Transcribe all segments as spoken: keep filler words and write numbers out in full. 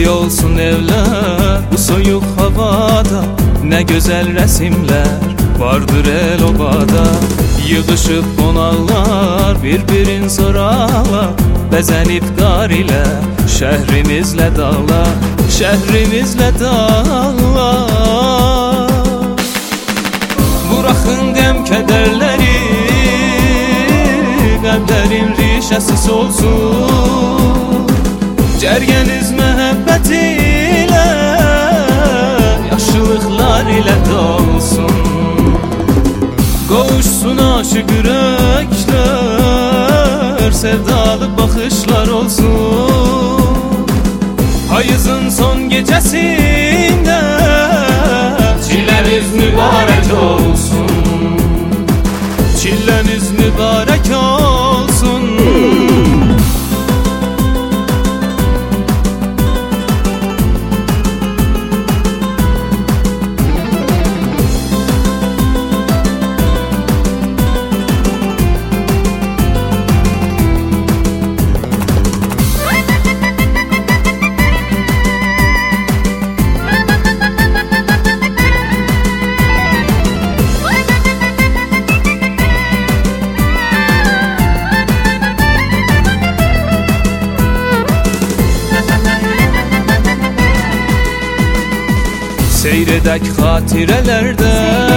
Gülli olsun evler bu soyuk havada, ne güzel resimler vardır el obada. Yığışıp qonaqlar bir-birin soralar, bəzənib qar ilə şəhrimizlə dağlar, şəhrimizlə dağlar. Buraxın qəm kədərləri, qəmlərin rişəsi solsun. Cərgəniz məhəbbət ilə, yaşıllıqlar ilə dolsun. Qovuşsun aşıq ürəklər, sevdalı baxışlar olsun. Payızın son gecəsində çilləniz mübarək olsun. Çilləniz mübarək olsun. Seyredək xatirələrdə,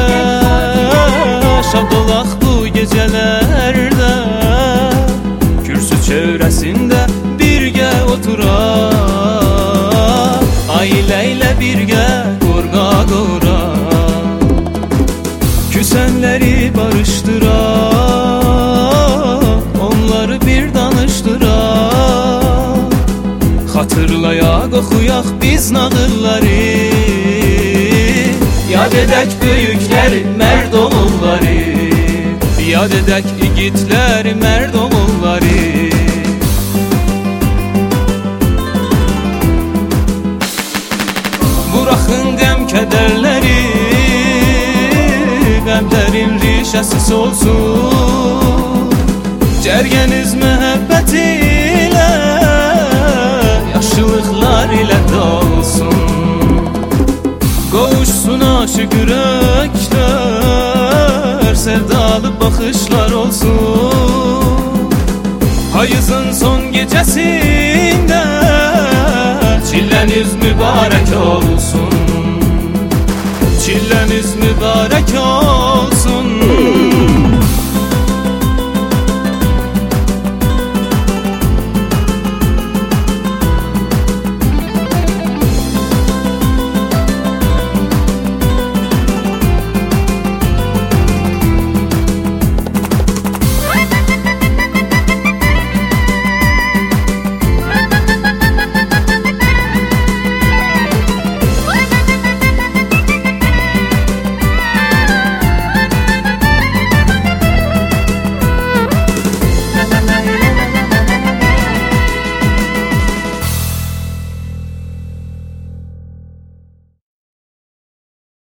şad olaq bu gecələrdə. Kürsü çövrəsində birgə oturaq, ailə ilə birgə qorqa qoraq. Küsənləri barışdıraq, onları bir danışdıraq. Xatırlayaq, oxuyaq biz nağılları, yad edək böyükləri, mərd oğulları, yad edək igidləri, mərd oğulları. Buraxın qəm kədərləri, qəmlərin rişəsi solsun. Cərgəniz məhəbbət ilə, yaşıllıqlar ilə dolsun. Qovuşsun aşıq ürəklər, sevdalı baxışlar olsun. Payızın son gecəsində çilləniz mübarək olsun. Çilləniz mübarək olsun.